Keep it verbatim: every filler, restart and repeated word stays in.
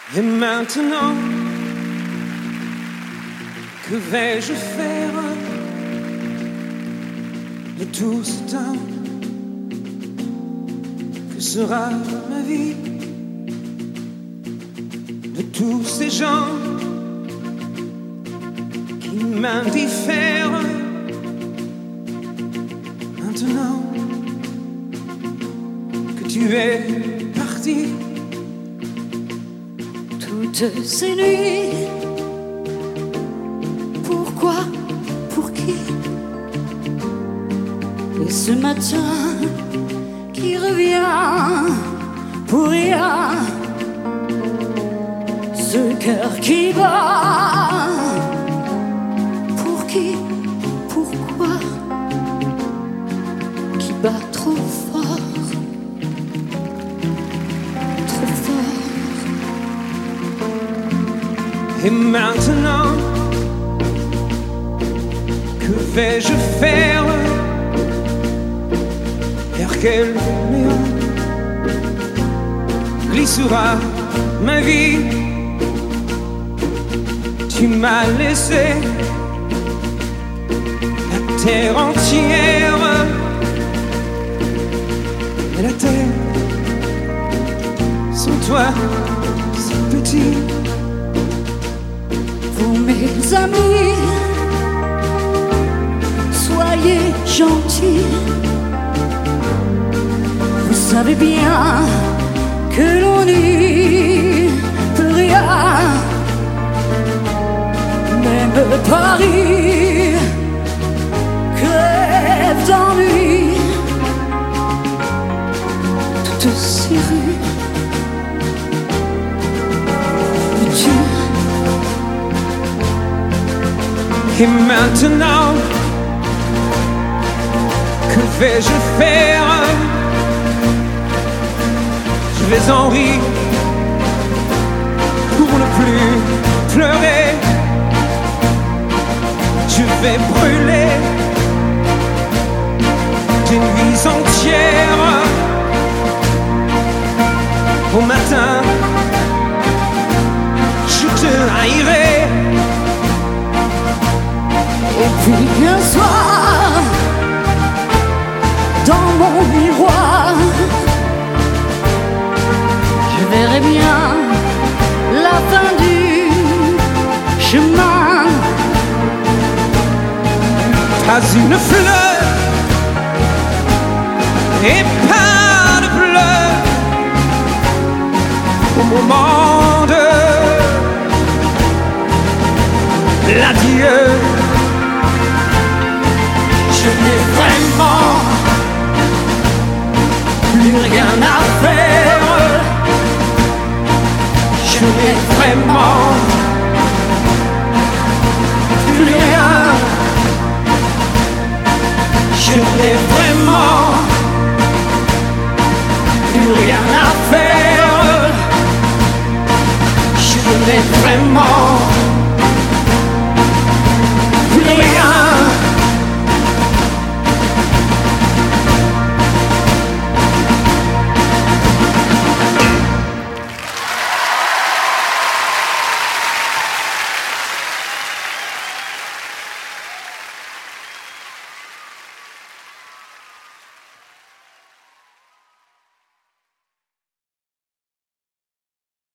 Et maintenant, que vais-je faire de tout ce temps? Que sera ma vie de tous ces gens qui m'indiffèrent? Maintenant que tu es parti, toutes ces nuits, pourquoi, pour qui? Et ce matin qui revient pour rien, ce cœur qui bat, pour qui, pourquoi, qui bat trop fort, trop fort. Et maintenant, que vais-je faire? Vers quel néant glissera ma vie? Tu m'as laissé la terre entière, et la terre sans toi, c'est petit. Vous mes amis, soyez gentils. Vous savez bien que l'on n'y peut rien. Même Paris crève d'ennui. Toutes ces rues où tu. Et maintenant, que vais-je faire? Je vais en rire pour ne plus pleurer. Je vais brûler des nuits entières. Au matin, je te haïrai. Et puis un soir, dans mon miroir, je verrai bien la fin du chemin. Pas une fleur et pas de pleurs au moment de l'adieu. Je n'ai vraiment plus rien à faire. Je n'ai vraiment plus rien. Je n'ai vraiment plus rien à faire. Je n'ai vraiment